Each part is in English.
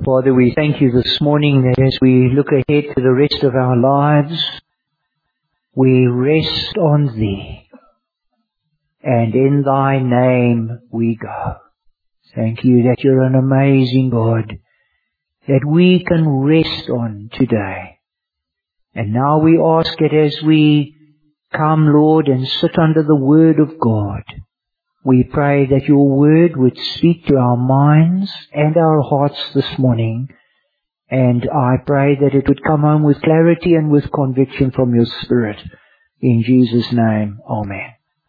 Father, we thank you this morning that as we look ahead to the rest of our lives, we rest on Thee, and in Thy name we go. Thank you that You're an amazing God that we can rest on today. And now we ask that as we come, Lord, and sit under the Word of God, we pray that Your Word would speak to our minds and our hearts this morning. And I pray that it would come home with clarity and with conviction from Your Spirit. In Jesus' name, Amen.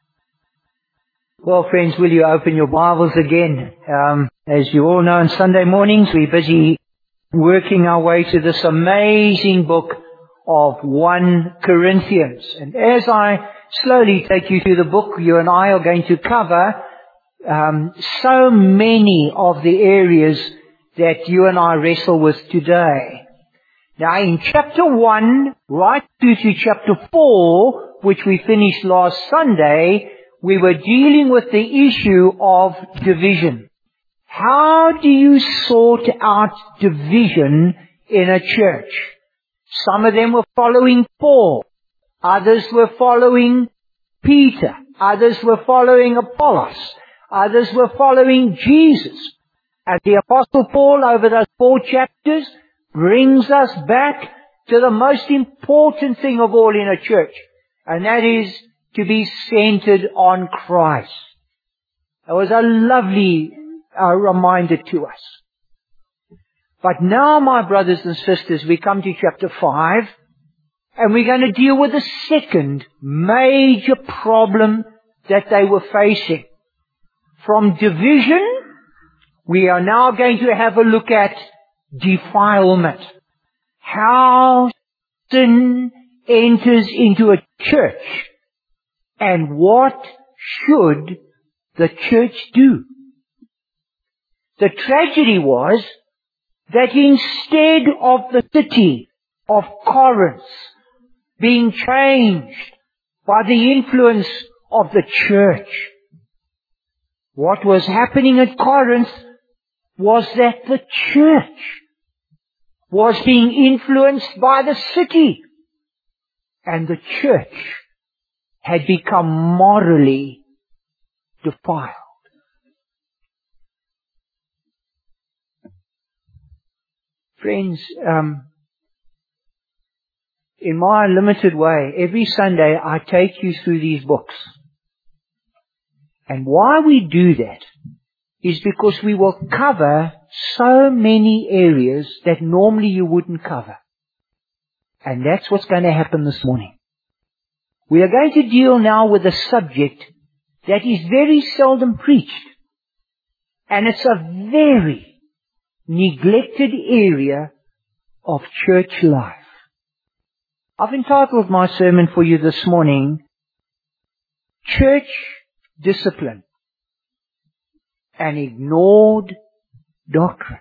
Well, friends, will you open your Bibles again? As you all know, on Sunday mornings we're busy working our way to this amazing book of 1 Corinthians. And as I slowly take you through the book, you and I are going to cover so many of the areas that you and I wrestle with today. Now, in chapter 1, right through to chapter 4, which we finished last Sunday, we were dealing with the issue of division. How do you sort out division in a church? Some of them were following Paul. Others were following Peter. Others were following Apollos. Others were following Jesus. And the Apostle Paul, over those 4 chapters, brings us back to the most important thing of all in a church. And that is to be centered on Christ. It was a lovely reminder to us. But now, my brothers and sisters, we come to chapter 5, and we're going to deal with the second major problem that they were facing. From division, we are now going to have a look at defilement. How sin enters into a church, and what should the church do? The tragedy was that instead of the city of Corinth being changed by the influence of the church, what was happening at Corinth was that the church was being influenced by the city, and the church had become morally defiled. Friends, in my limited way, every Sunday I take you through these books. And why we do that is because we will cover so many areas that normally you wouldn't cover. And that's what's going to happen this morning. We are going to deal now with a subject that is very seldom preached. And it's a very neglected area of church life. I've entitled my sermon for you this morning, Church Discipline, an Ignored Doctrine.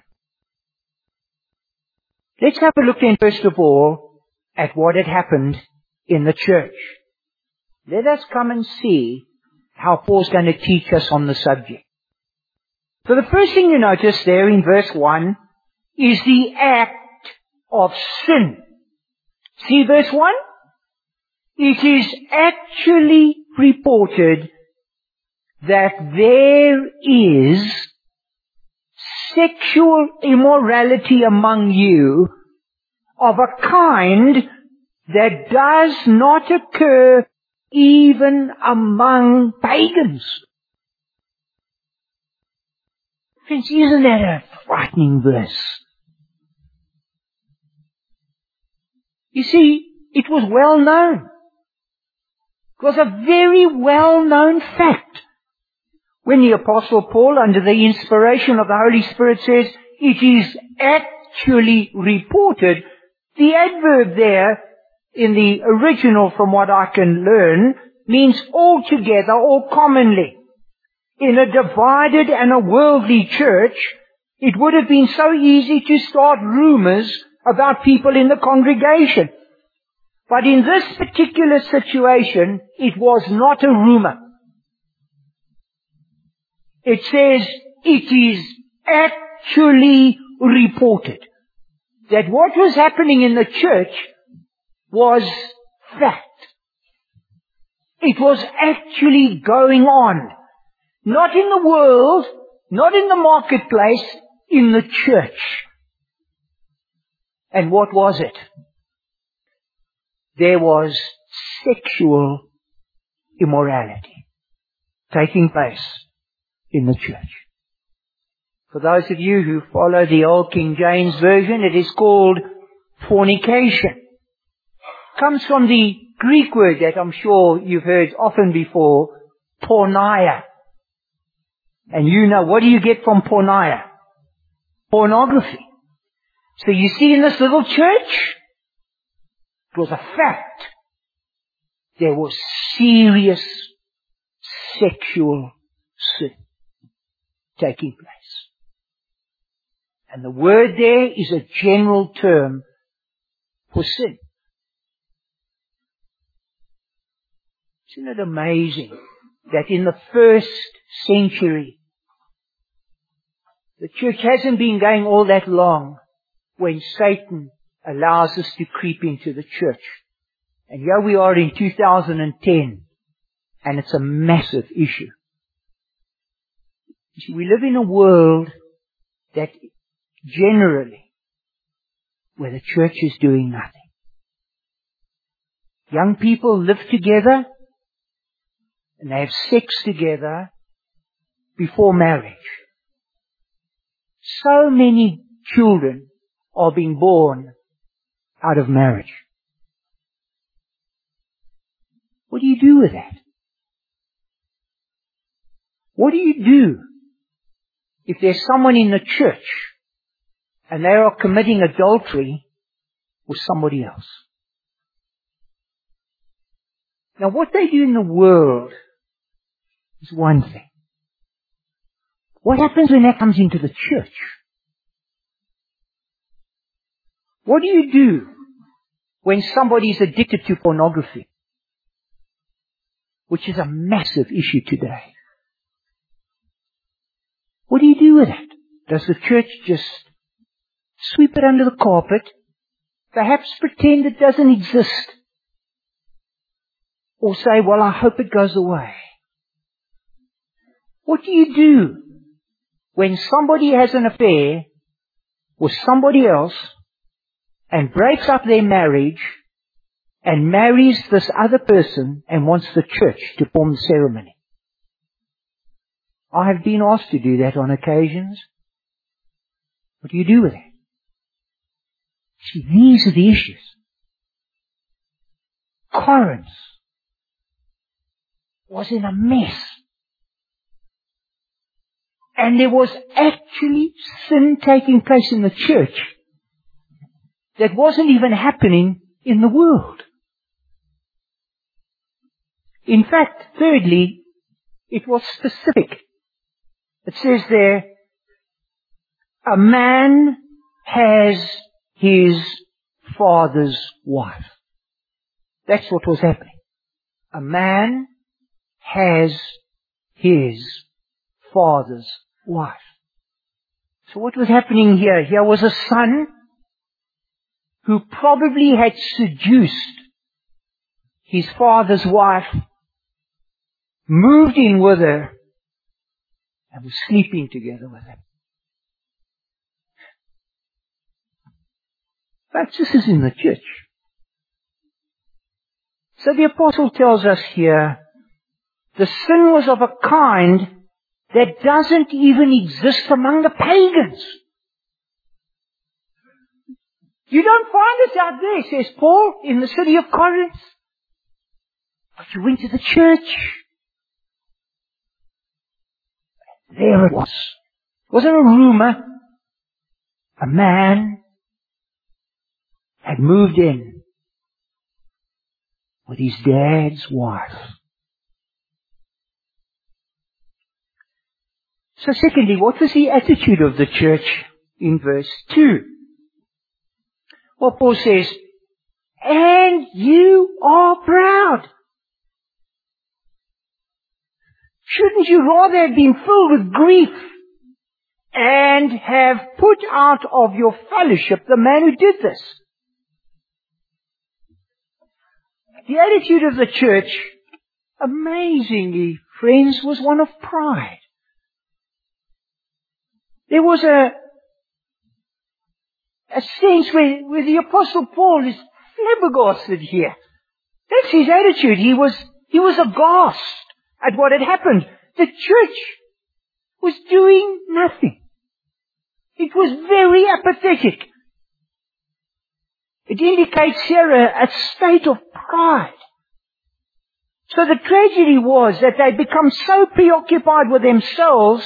Let's have a look then, first of all, at what had happened in the church. Let us come and see how Paul's going to teach us on the subject. So the first thing you notice there in verse 1 is the act of sin. See verse 1? It is actually reported that there is sexual immorality among you of a kind that does not occur even among pagans. Friends, isn't that a frightening verse? You see, it was well known. It was a very well-known fact. When the Apostle Paul, under the inspiration of the Holy Spirit, says, it is actually reported, the adverb there in the original, from what I can learn, means altogether or commonly. In a divided and a worldly church, it would have been so easy to start rumors about people in the congregation. But in this particular situation, it was not a rumor. It says it is actually reported that what was happening in the church was fact. It was actually going on. Not in the world, not in the marketplace, in the church. And what was it? There was sexual immorality taking place in the church. For those of you who follow the old King James Version, it is called fornication. Comes from the Greek word that I'm sure you've heard often before, porneia. And you know, what do you get from porneia? Pornography. So you see in this little church, it was a fact. There was serious sexual sin taking place. And the word there is a general term for sin. Isn't it amazing that in the first century, the church hasn't been going all that long when Satan allows us to creep into the church. And here we are in 2010, and it's a massive issue. You see, we live in a world that generally, where the church is doing nothing. Young people live together, and they have sex together before marriage. So many children are being born out of marriage. What do you do with that? What do you do if there's someone in the church and they are committing adultery with somebody else? Now what they do in the world is one thing. What happens when that comes into the church? What do you do when somebody is addicted to pornography? Which is a massive issue today. What do you do with it? Does the church just sweep it under the carpet? Perhaps pretend it doesn't exist? Or say, well, I hope it goes away. What do you do when somebody has an affair with somebody else and breaks up their marriage and marries this other person and wants the church to perform the ceremony? I have been asked to do that on occasions. What do you do with it? See, these are the issues. Corinth was in a mess. And there was actually sin taking place in the church that wasn't even happening in the world. In fact, thirdly, it was specific. It says there, a man has his father's wife. That's what was happening. A man has his father's wife. So what was happening here? Here was a son who probably had seduced his father's wife, moved in with her, and was sleeping together with him. But this is in the church. So the apostle tells us here, the sin was of a kind that doesn't even exist among the pagans. You don't find it out there, says Paul, in the city of Corinth. But you went to the church. There it was. It wasn't a rumor. A man had moved in with his dad's wife. So secondly, what was the attitude of the church in verse 2? Well, Paul says, and you are proud. Shouldn't you rather have been filled with grief and have put out of your fellowship the man who did this. The attitude of the church, amazingly, friends, was one of pride. There was a sense where the Apostle Paul is flabbergasted here. That's his attitude. He was aghast at what had happened. The church was doing nothing. It was very apathetic. It indicates here a state of pride. So the tragedy was that they'd become so preoccupied with themselves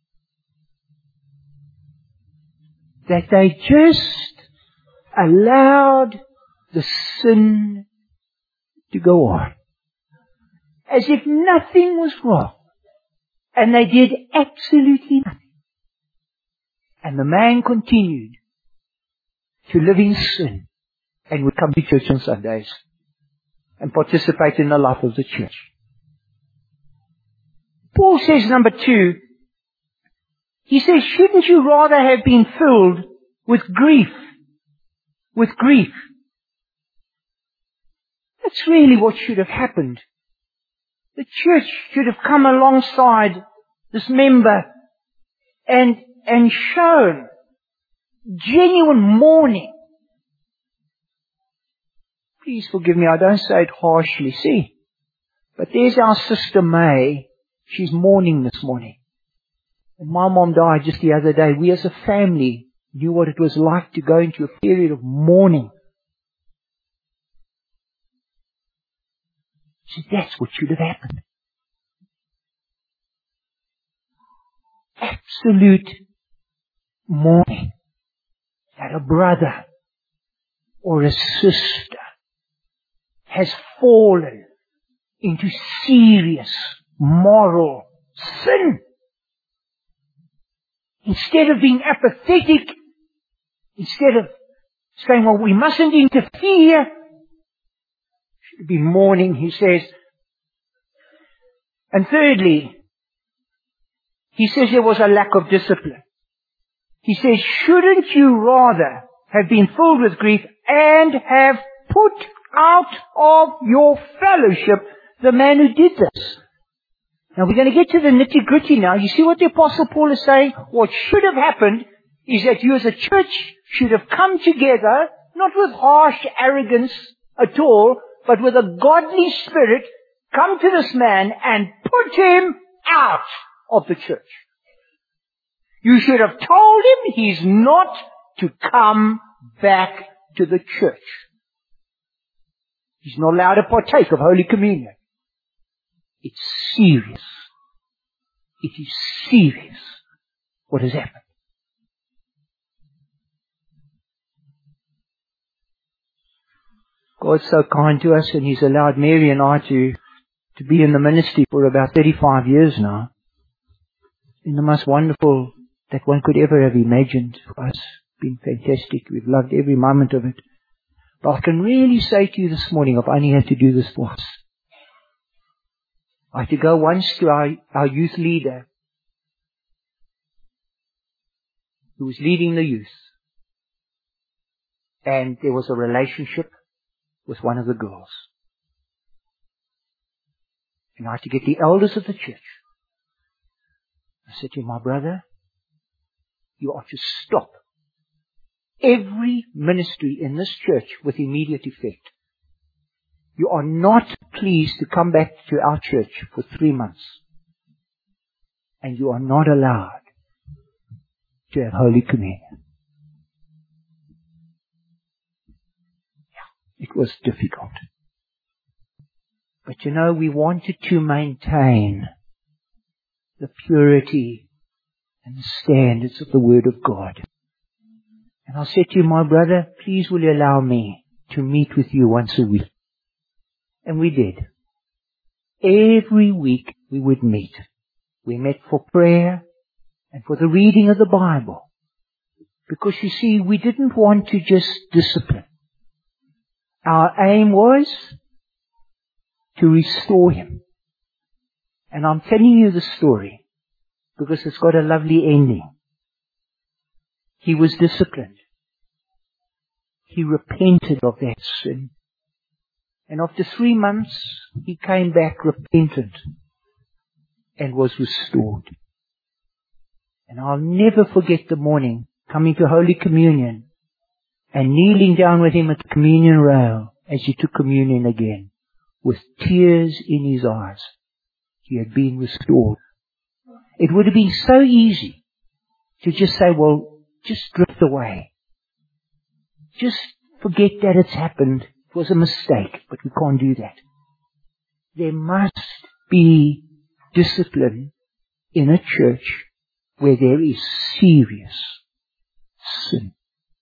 that they just allowed the sin to go on, as if nothing was wrong. And they did absolutely nothing. And the man continued to live in sin and would come to church on Sundays and participate in the life of the church. Paul says, number 2, he says, shouldn't you rather have been filled with grief? With grief. That's really what should have happened. The church should have come alongside this member and shown genuine mourning. Please forgive me, I don't say it harshly, see. But there's our sister May. She's mourning this morning. And my mom died just the other day. We as a family knew what it was like to go into a period of mourning. So that's what should have happened. Absolute mourning. That a brother or a sister has fallen into serious moral sin. Instead of being apathetic, instead of saying, well, we mustn't interfere, should be mourning, he says. And thirdly, he says there was a lack of discipline. He says, shouldn't you rather have been filled with grief and have put out of your fellowship the man who did this? Now we're going to get to the nitty-gritty now. You see what the Apostle Paul is saying? What should have happened is that you as a church should have come together, not with harsh arrogance at all, but with a godly spirit, come to this man and put him out of the church. You should have told him he's not to come back to the church. He's not allowed to partake of Holy Communion. It's serious. It is serious what has happened. God's so kind to us, and He's allowed Mary and I to be in the ministry for about 35 years now. In the most wonderful that one could ever have imagined for us. It's been fantastic. We've loved every moment of it. But I can really say to you this morning, I've only had to do this once. I had to go once to our youth leader who was leading the youth. And there was a relationship with one of the girls. And I had to get the elders of the church. I said to him, my brother, you are to stop every ministry in this church with immediate effect. You are not pleased to come back to our church for 3 months. And you are not allowed to have Holy Communion. Yeah, it was difficult. But you know, we wanted to maintain the purity and the standards of the Word of God. And I said to you, my brother, please will you allow me to meet with you once a week? And we did. Every week we would meet. We met for prayer and for the reading of the Bible. Because you see, we didn't want to just discipline. Our aim was to restore him. And I'm telling you the story because it's got a lovely ending. he was disciplined. He repented of that sin. And after 3 months, he came back repentant and was restored. And I'll never forget the morning coming to Holy Communion and kneeling down with him at the communion rail as he took communion again, with tears in his eyes. He had been restored. It would have been so easy to just say, well, just drift away. Just forget that it's happened. It was a mistake, but we can't do that. There must be discipline in a church where there is serious sin.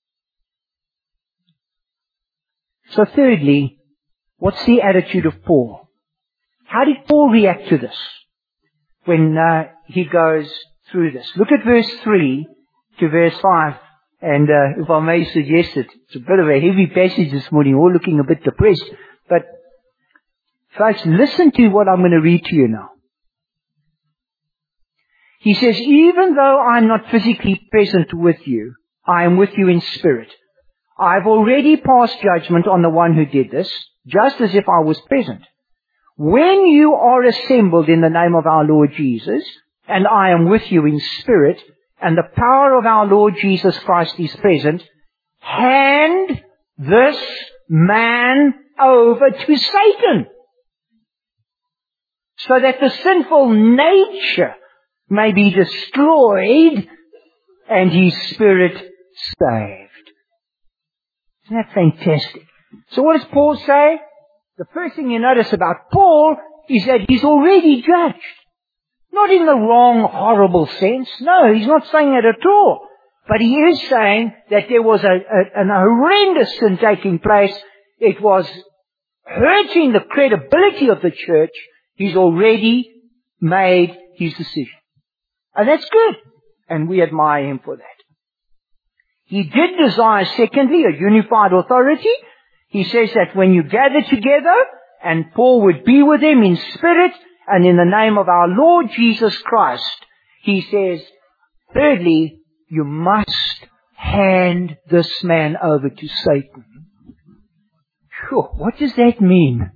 So thirdly, what's the attitude of Paul? How did Paul react to this when he goes through this? Look at verse 3 to verse 5. And if I may suggest it, it's a bit of a heavy passage this morning, all looking a bit depressed. But folks, listen to what I'm going to read to you now. He says, even though I'm not physically present with you, I am with you in spirit. I've already passed judgment on the one who did this, just as if I was present. When you are assembled in the name of our Lord Jesus, and I am with you in spirit, and the power of our Lord Jesus Christ is present, hand this man over to Satan, so that the sinful nature may be destroyed and his spirit saved. Isn't that fantastic? So what does Paul say? The first thing you notice about Paul is that he's already judged. Not in the wrong, horrible sense. No, he's not saying that at all. But he is saying that there was an horrendous sin taking place. It was hurting the credibility of the church. He's already made his decision. And that's good. And we admire him for that. He did desire, secondly, a unified authority. He says that when you gather together, and Paul would be with them in spirit, and in the name of our Lord Jesus Christ, he says, thirdly, you must hand this man over to Satan. Sure, what does that mean?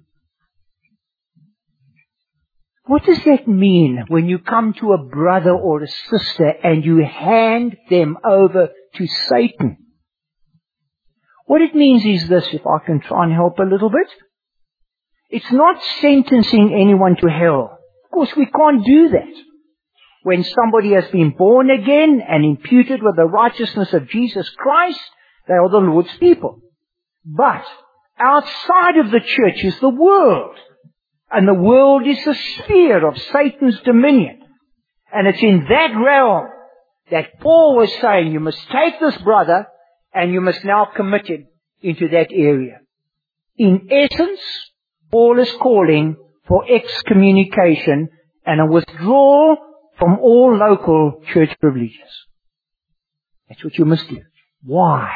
What does that mean when you come to a brother or a sister and you hand them over to Satan? What it means is this, if I can try and help a little bit. It's not sentencing anyone to hell. Of course, we can't do that. When somebody has been born again and imputed with the righteousness of Jesus Christ, they are the Lord's people. But outside of the church is the world. And the world is the sphere of Satan's dominion. And it's in that realm that Paul was saying, you must take this brother and you must now commit him into that area. In essence, Paul is calling for excommunication and a withdrawal from all local church privileges. That's what you must do. Why?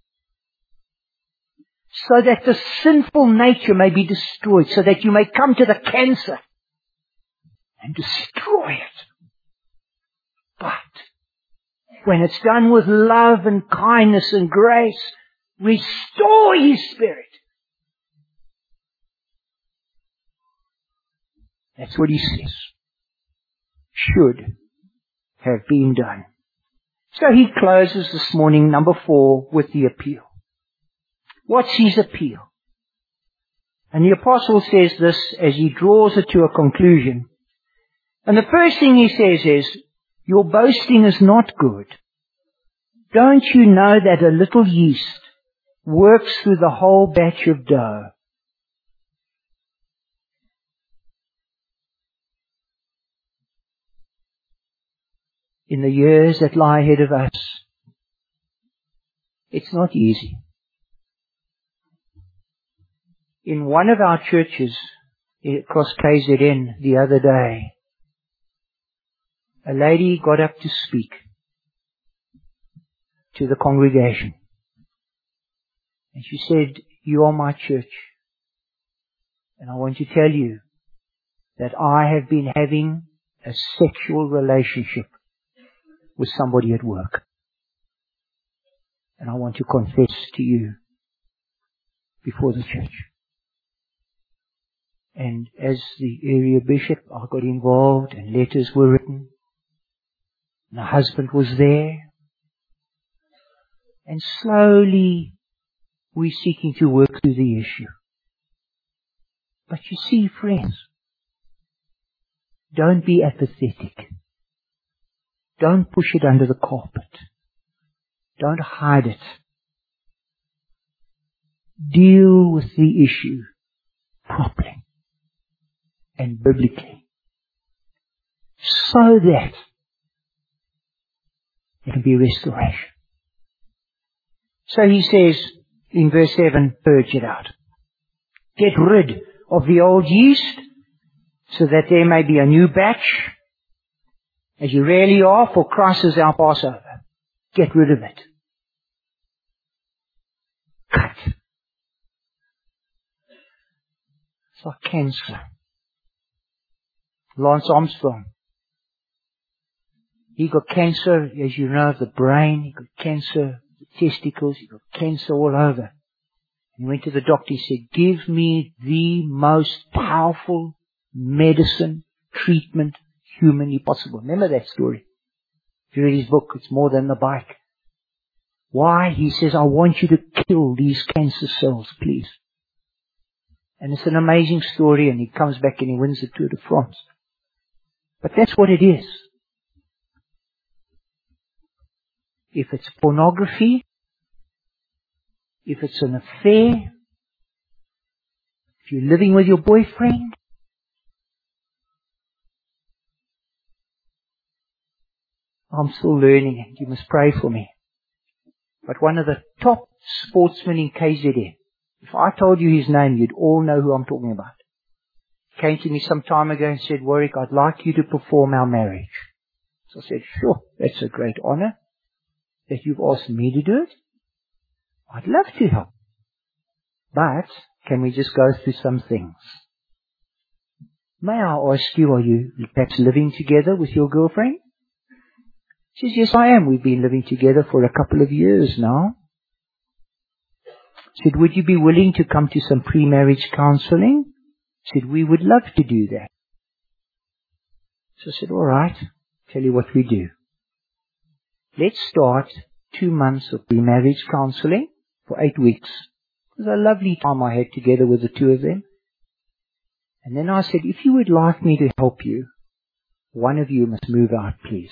So that the sinful nature may be destroyed, so that you may come to the cancer and destroy it. But when it's done with love and kindness and grace, restore his spirit. That's what he says should have been done. So he closes this morning, number 4, with the appeal. What's his appeal? And the apostle says this as he draws it to a conclusion. And the first thing he says is, your boasting is not good. Don't you know that a little yeast works through the whole batch of dough? In the years that lie ahead of us, it's not easy. In one of our churches across KZN the other day, a lady got up to speak to the congregation. And she said, you are my church. And I want to tell you that I have been having a sexual relationship with somebody at work. And I want to confess to you before the church. And as the area bishop, I got involved and letters were written. My husband was there. And slowly we're seeking to work through the issue. But you see, friends, don't be apathetic. Don't push it under the carpet. Don't hide it. Deal with the issue properly and biblically, so that there can be restoration. So he says in verse 7, purge it out. Get rid of the old yeast so that there may be a new batch, as you really are, for Christ is our Passover. Get rid of it. Cut. It's like cancer. Lance Armstrong. He got cancer, as you know, of the brain. He got cancer of the testicles. He got cancer all over. He went to the doctor. He said, give me the most powerful medicine, treatment, humanly possible. Remember that story? If you read his book, it's More Than the Bike. Why? He says, I want you to kill these cancer cells, please. And it's an amazing story, and he comes back and he wins the Tour de France. But that's what it is. If it's pornography, if it's an affair, if you're living with your boyfriend, I'm still learning and you must pray for me. But one of the top sportsmen in KZN, if I told you his name, you'd all know who I'm talking about. He came to me some time ago and said, Warwick, I'd like you to perform our marriage. So I said, sure, that's a great honor that you've asked me to do it. I'd love to help. But can we just go through some things? May I ask you, are you perhaps living together with your girlfriend? She says, yes, I am. We've been living together for a couple of years now. Said, would you be willing to come to some pre-marriage counseling? Said, we would love to do that. So I said, all right, tell you what we do. Let's start 2 months of pre-marriage counseling for 8 weeks. It was a lovely time I had together with the two of them. And then I said, if you would like me to help you, one of you must move out, please.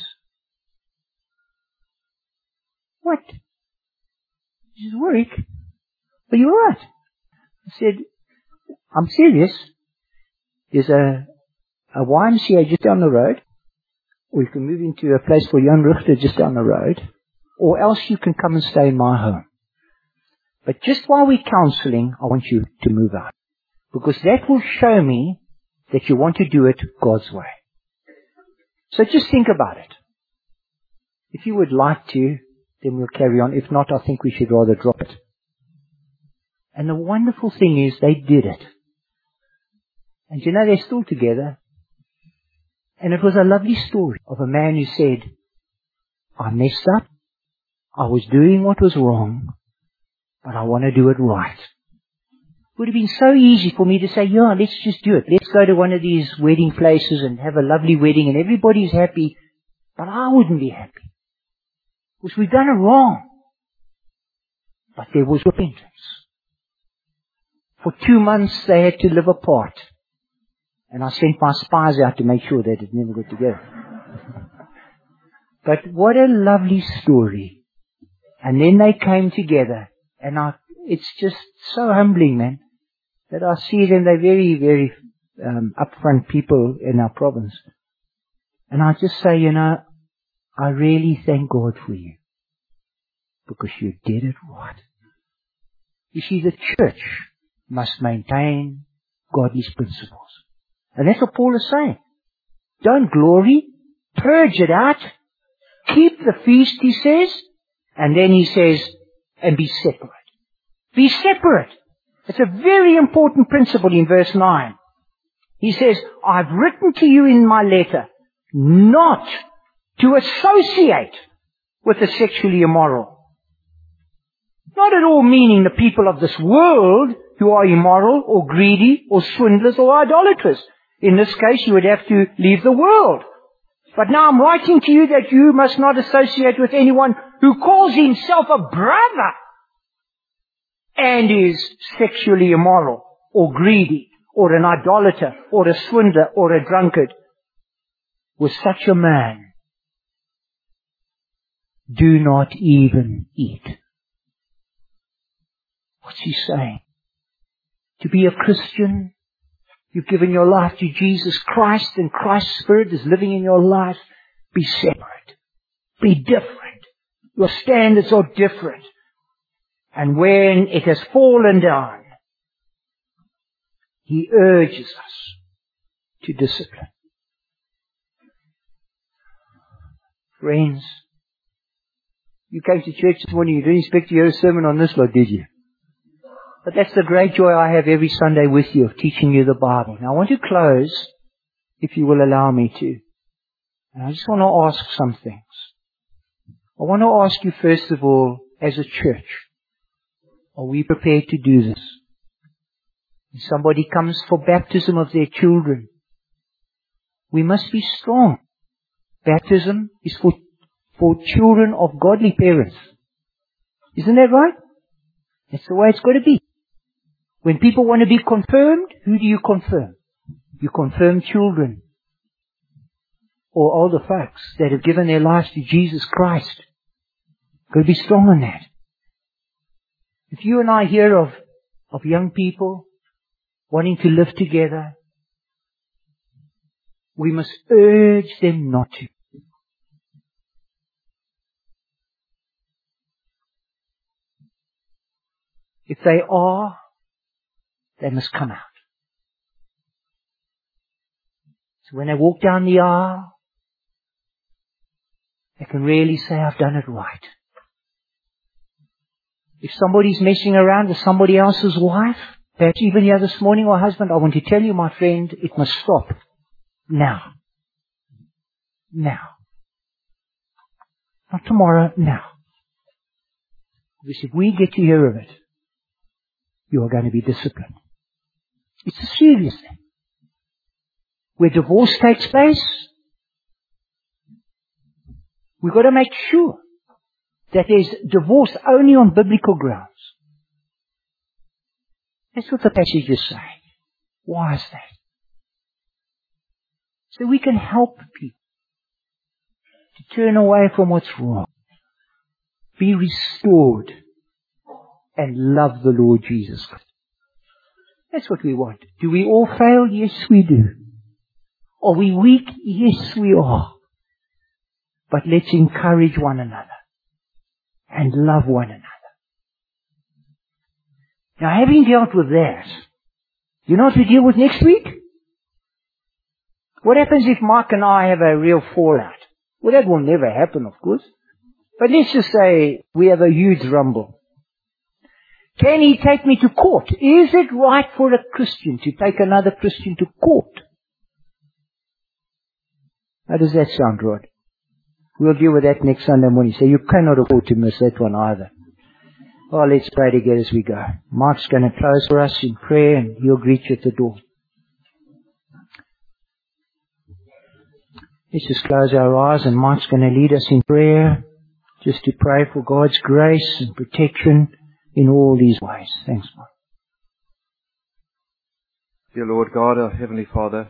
What? She said, Warwick, are you all right? I said, I'm serious. There's a YMCA just down the road, or you can move into a place for Jan Richter just down the road, or else you can come and stay in my home. But just while we're counseling, I want you to move out. Because that will show me that you want to do it God's way. So just think about it. If you would like to, then we'll carry on. If not, I think we should rather drop it. And the wonderful thing is, they did it. And you know, they're still together. And it was a lovely story of a man who said, I messed up. I was doing what was wrong, but I want to do it right. It would have been so easy for me to say, yeah, let's just do it. Let's go to one of these wedding places and have a lovely wedding and everybody's happy. But I wouldn't be happy. Because we've done it wrong. But there was repentance. For 2 months they had to live apart. And I sent my spies out to make sure that it never got together. But what a lovely story. And then they came together. And it's just so humbling, man, that I see them. They're very, very upfront people in our province. And I just say, you know, I really thank God for you. Because you did it right. You see, the church must maintain godly principles. And that's what Paul is saying. Don't glory. Purge it out. Keep the feast, he says. And then he says, and be separate. Be separate. It's a very important principle in verse 9. He says, I've written to you in my letter not to associate with the sexually immoral. Not at all meaning the people of this world who are immoral or greedy or swindlers or idolatrous. In this case, you would have to leave the world. But now I'm writing to you that you must not associate with anyone who calls himself a brother and is sexually immoral or greedy or an idolater or a swindler or a drunkard. With such a man, do not even eat. What's he saying? To be a Christian, you've given your life to Jesus Christ and Christ's Spirit is living in your life. Be separate. Be different. Your standards are different. And when it has fallen down, he urges us to discipline. Friends, you came to church this morning, you didn't expect to hear a sermon on this, Lord, did you? But that's the great joy I have every Sunday with you, of teaching you the Bible. Now I want to close, if you will allow me to. And I just want to ask some things. I want to ask you first of all, as a church, are we prepared to do this? When somebody comes for baptism of their children, we must be strong. Baptism is for children of godly parents. Isn't that right? That's the way it's got to be. When people want to be confirmed, who do you confirm? You confirm children or older folks that have given their lives to Jesus Christ. Got to be strong on that. If you and I hear of young people wanting to live together, we must urge them not to. If they are, they must come out. So when they walk down the aisle, they can really say, I've done it right. If somebody's messing around with somebody else's wife, perhaps even here this morning or husband, I want to tell you, my friend, it must stop. Now. Now. Not tomorrow, now. Because if we get to hear of it, you are going to be disciplined. It's a serious thing. Where divorce takes place, we've got to make sure that there's divorce only on biblical grounds. That's what the passage is saying. Why is that? So we can help people to turn away from what's wrong, be restored, and love the Lord Jesus Christ. That's what we want. Do we all fail? Yes, we do. Are we weak? Yes, we are. But let's encourage one another and love one another. Now, having dealt with that, you know what we deal with next week? What happens if Mark and I have a real fallout? Well, that will never happen, of course. But let's just say we have a huge rumble. Can he take me to court? Is it right for a Christian to take another Christian to court? How does that sound, Rod? We'll deal with that next Sunday morning. So you cannot afford to miss that one either. Oh, let's pray together as we go. Mark's going to close for us in prayer and he'll greet you at the door. Let's just close our eyes and Mark's going to lead us in prayer, just to pray for God's grace and protection in all these ways. Thanks, Mark. Dear Lord God, our Heavenly Father,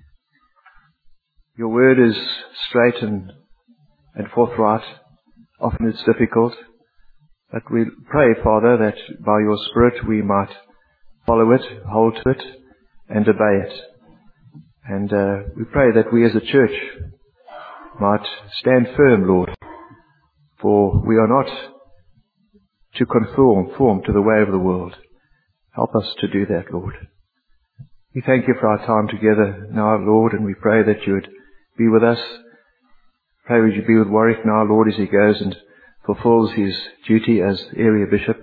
your word is straight and forthright. Often it's difficult. But we pray, Father, that by your Spirit we might follow it, hold to it, and obey it. And we pray that we as a church might stand firm, Lord, for we are not to conform to the way of the world. Help us to do that, Lord. We thank you for our time together now, Lord, and we pray that you would be with us. Pray would you be with Warwick now, Lord, as he goes and fulfills his duty as area bishop,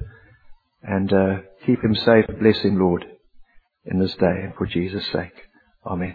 and keep him safe. Bless him, Lord, in this day, and for Jesus' sake. Amen.